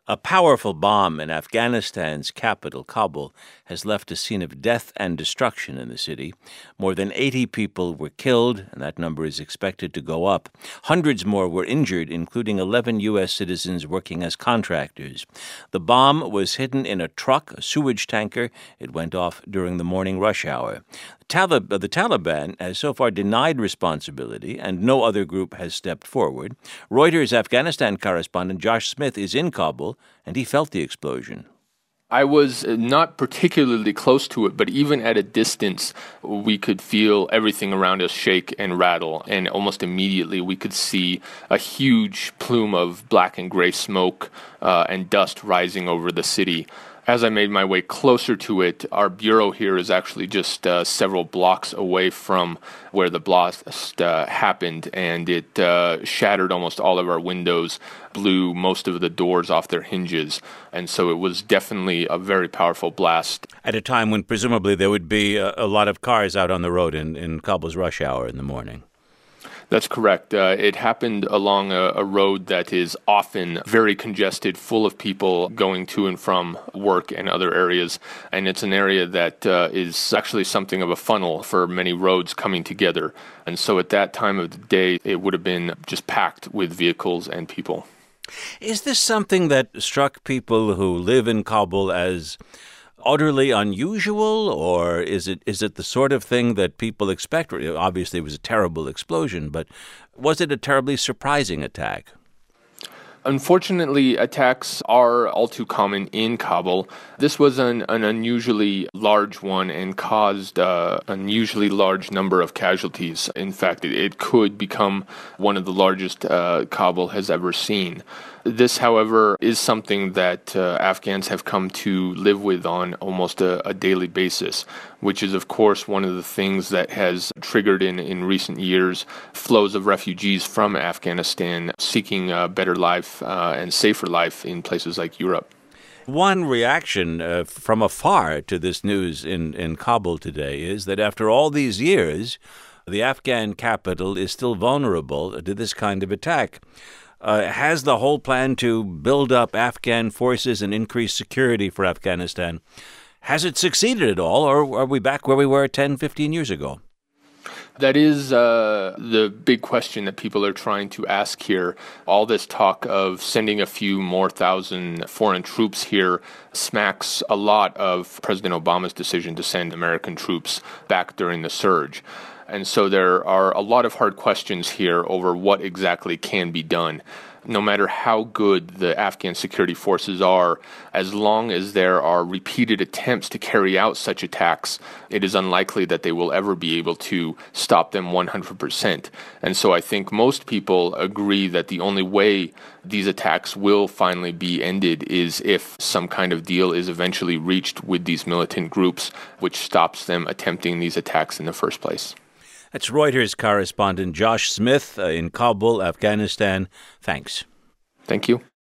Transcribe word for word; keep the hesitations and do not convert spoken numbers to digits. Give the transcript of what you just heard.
A powerful bomb in Afghanistan's capital, Kabul, has left a scene of death and destruction in the city. More than eighty people were killed, and that number is expected to go up. Hundreds more were injured, including eleven U S citizens working as contractors. The bomb was hidden in a truck, a sewage tanker. It went off during the morning rush hour. Talib, the Taliban has so far denied responsibility, and no other group has stepped forward. Reuters Afghanistan correspondent Josh Smith is in Kabul, and he felt the explosion. I was not particularly close to it, but even at a distance, we could feel everything around us shake and rattle, and almost immediately we could see a huge plume of black and gray smoke uh, and dust rising over the city. As I made my way closer to it, our bureau here is actually just uh, several blocks away from where the blast uh, happened, and it uh, shattered almost all of our windows, blew most of the doors off their hinges, and so it was definitely a very powerful blast. At a time when presumably there would be a, a lot of cars out on the road in, in Kabul's rush hour in the morning. That's correct. Uh, it happened along a, a road that is often very congested, full of people going to and from work and other areas. And it's an area that uh, is actually something of a funnel for many roads coming together. And so at that time of the day, it would have been just packed with vehicles and people. Is this something that struck people who live in Kabul as utterly unusual, or is it is it the sort of thing that people expect? Obviously, it was a terrible explosion, but was it a terribly surprising attack? Unfortunately, attacks are all too common in Kabul. This was an, an unusually large one and caused uh, an unusually large number of casualties. In fact, it, it could become one of the largest uh, Kabul has ever seen. This, however, is something that uh, Afghans have come to live with on almost a, a daily basis, which is, of course, one of the things that has triggered in, in recent years flows of refugees from Afghanistan seeking a better life uh, and safer life in places like Europe. One reaction uh, from afar to this news in, in Kabul today is that after all these years, the Afghan capital is still vulnerable to this kind of attack. Uh, has the whole plan to build up Afghan forces and increase security for Afghanistan, has it succeeded at all, or are we back where we were ten, fifteen years ago? That is uh, the big question that people are trying to ask here. All this talk of sending a few more thousand foreign troops here smacks a lot of President Obama's decision to send American troops back during the surge. And so there are a lot of hard questions here over what exactly can be done. No matter how good the Afghan security forces are, as long as there are repeated attempts to carry out such attacks, it is unlikely that they will ever be able to stop them one hundred percent. And so I think most people agree that the only way these attacks will finally be ended is if some kind of deal is eventually reached with these militant groups, which stops them attempting these attacks in the first place. That's Reuters correspondent Josh Smith uh, in Kabul, Afghanistan. Thanks. Thank you.